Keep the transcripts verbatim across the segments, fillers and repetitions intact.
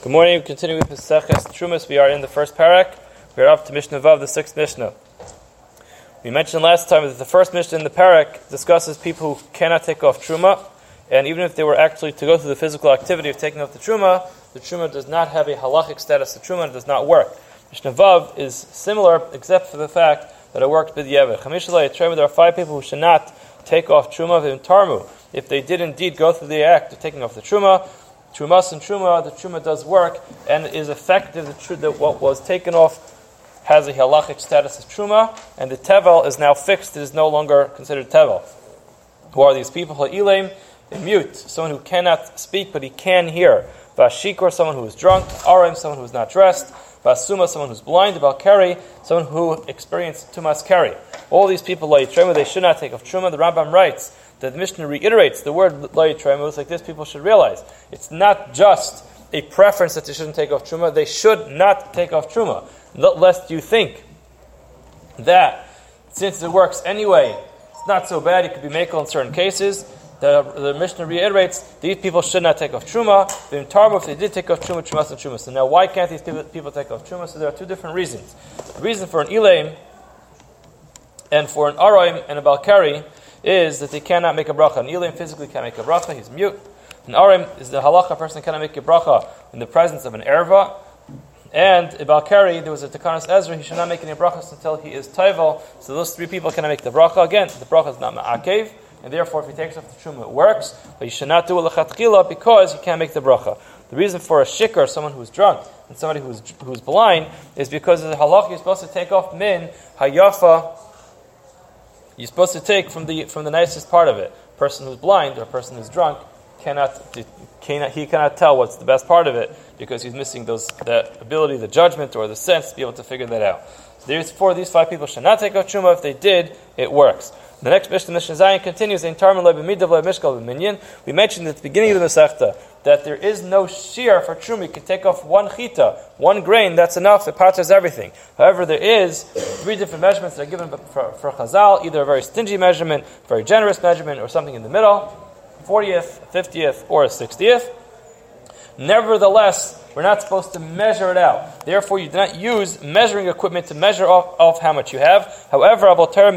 Good morning. We continue with Maseches Trumas. We are in the first parak. We are up to Mishnah Vav, the sixth Mishnah. We mentioned last time that the first Mishnah in the parak discusses people who cannot take off Truma, and even if they were actually to go through the physical activity of taking off the Truma, the Truma does not have a halachic status. The Truma does not work. Mishnah Vav is similar, except for the fact that it works b'diavad. Chamishalei Truma. There are five people who should not take off Truma v'imtarmu. If they did indeed go through the act of taking off the Truma, Trumas and Truma, the Truma does work and is effective. The tr- that what was taken off has a halachic status as Truma, and the Tevel is now fixed. It is no longer considered Tevel. Who are these people? Ha'ilim, a mute, someone who cannot speak but he can hear. Vashikor, someone who is drunk. Arim, someone who is not dressed. Vasuma, someone who is blind. Balkari, someone who experienced Tumas Kari. All these people, Lai Truma, they should not take off Truma. The Rambam writes that the Mishnah reiterates the word Lai Truma. It's like this, people should realize it's not just a preference that they shouldn't take off Truma. They should not take off Truma. Lest you think that since it works anyway, it's not so bad, it could be makel in certain cases. The, the Mishnah reiterates these people should not take off Truma. The Tarma, if they did take off Truma, Trumas and Truma. So now why can't these people, people take off Truma? So there are two different reasons. The reason for an Ilaim and for an Araim and a Balkari is that they cannot make a bracha. An Ilaim physically can't make a bracha, he's mute. An Araim is the halacha person cannot make a bracha in the presence of an erva. And a Balkari, there was a Tekanos Ezra, he should not make any brachas until he is Taival. So those three people cannot make the bracha. Again, the bracha is not ma'akev, and therefore if he takes off the Truma it works, but you should not do it l'chatchila because he can't make the bracha. The reason for a shikar, someone who's drunk, and somebody who's who's blind, is because of the halach you're supposed to take off min hayafa. You're supposed to take from the from the nicest part of it. A person who's blind or a person who's drunk cannot, cannot he cannot tell what's the best part of it because he's missing those the ability, the judgment, or the sense to be able to figure that out. So therefore, these five people should not take off Truma. If they did, it works. The next Mishnah, Mishnah Zayin, continues in Tarman Le'b'midav Le'mishkal B'minyan. We mentioned at the beginning of the Masechta that there is no shear for Truma. You can take off one chita, one grain, that's enough, it patches everything. However, there is three different measurements that are given for, for Chazal, either a very stingy measurement, very generous measurement, or something in the middle, fortieth, fiftieth, or a sixtieth. Nevertheless, we're not supposed to measure it out. Therefore, you do not use measuring equipment to measure off, off how much you have. However,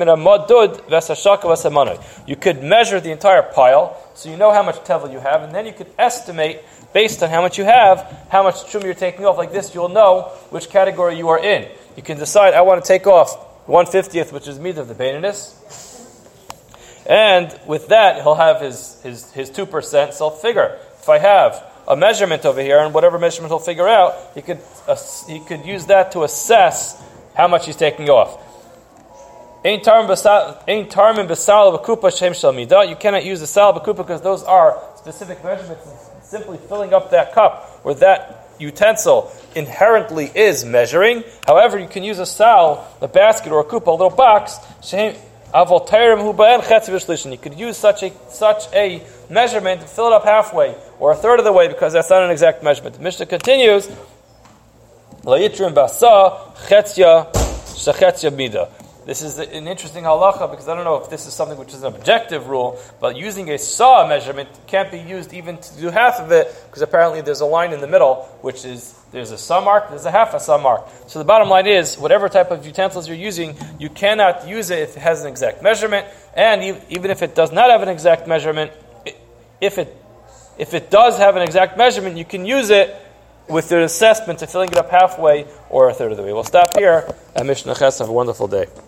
you could measure the entire pile, so you know how much tevel you have, and then you could estimate, based on how much you have, how much truma you're taking off. Like this, you'll know which category you are in. You can decide, I want to take off one fiftieth, which is meat of the baininess. And with that, he'll have his, his, his two percent, so I'll figure, if I have a measurement over here, and whatever measurement he'll figure out, he could uh, he could use that to assess how much he's taking off. You cannot use the sal b'kupa because those are specific measurements. Simply filling up that cup or that utensil inherently is measuring. However, you can use a sal, a basket, or a kupa, a little box. You could use such a such a measurement to fill it up halfway or a third of the way because that's not an exact measurement. The Mishnah continues, this is an interesting halacha because I don't know if this is something which is an objective rule, but using a saw measurement can't be used even to do half of it because apparently there's a line in the middle which is there's a saw mark, there's a half a saw mark. So the bottom line is, whatever type of utensils you're using, you cannot use it if it has an exact measurement, and even if it does not have an exact measurement, if it if it does have an exact measurement, you can use it with the assessment of filling it up halfway or a third of the way. We'll stop here at Mishnah Ches. Have a wonderful day.